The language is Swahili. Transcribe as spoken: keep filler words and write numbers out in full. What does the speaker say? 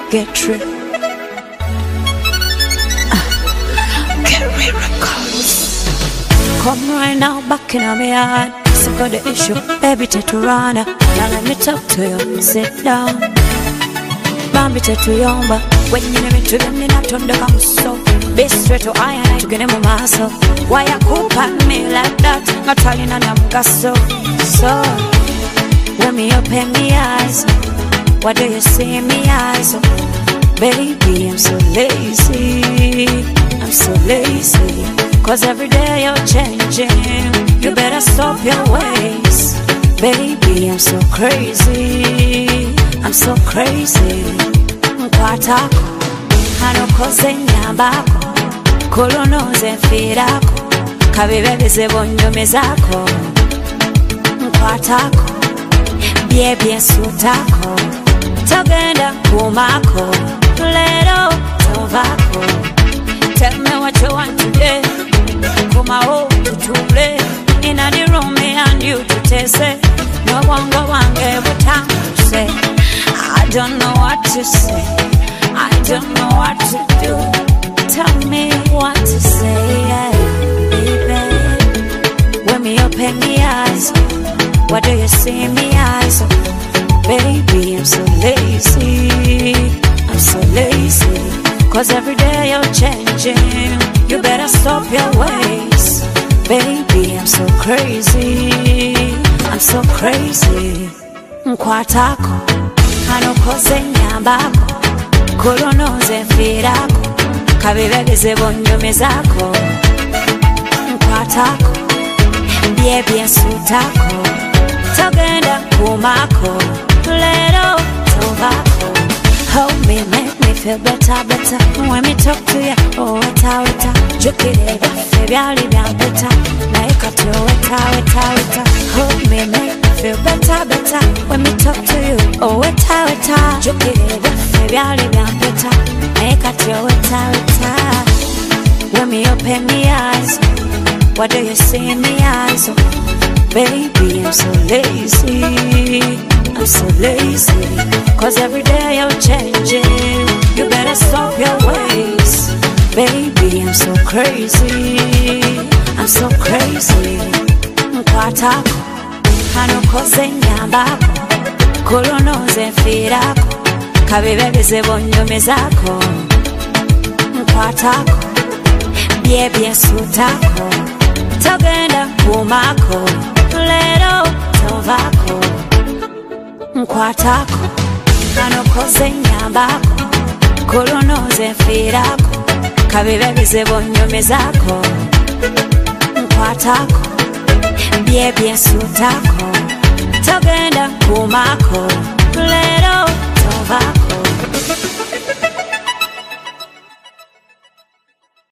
get tripped. uh, Carry records. Come right now, back in my yard. Sick of the issue, baby teturana. Now let me talk to you, sit down. Bambi tetuyomba. When you name it to them, then I turn the come so. Be straight to I and I to get them a muscle. Why you cook at me like that? Not telling and I'm gasso. So, when me open me eyes, what do you see in me eyes? Baby, I'm so lazy. I'm so lazy. Cause every day you're changing. You better stop your ways. Baby, I'm so crazy. I'm so crazy. Mkwatako hano koze nyambako kolonoze mfirako kabibebeze bonyomezako. Mkwatako byebye sutako togenda kumako lero tovako. Tell me what you want today. Kuma ho tutule ina the room me and you to taste it. No one go wange every time you say. I don't know what to say. I don't know what to do. Tell me what to say, yeah, baby. When me open the eyes, what do you see in me eyes? Baby, I'm so lazy. I'm so lazy. Cause every day you're changing. You better stop your ways. Baby, I'm so crazy. I'm so crazy. Mkwatako hano koze nyambako kolonoze mfirako kabibebeze bonyomezako. Mkwatako byebye sutako togenda kumako lero tovako. Hold me, make me feel better, better. When me talk to you, oh, weta, weta. Jukirega, febyali bya better. Naika to weta, weta, weta. Hold me, make me feel better, better. When me talk to you, oh, weta, weta. Jukirega, febyali bya better. Naika to weta, weta. When me open me eyes, what do you see in me eyes? Oh, baby, I'm so lazy. I'm so lazy. Cause every day you're changing. You better stop your ways. Baby, I'm so crazy. I'm so crazy. Mkwatako hano koze nyambako kolonoze mfirako kabibebeze bonyomezako. Mkwatako byebye sutako togenda kumako lero tovako. Mkwatako hano koze nyambako kolonoze mfirako kabibebeze bonyomezako. Mkwatako byebye sutako togenda kumako lero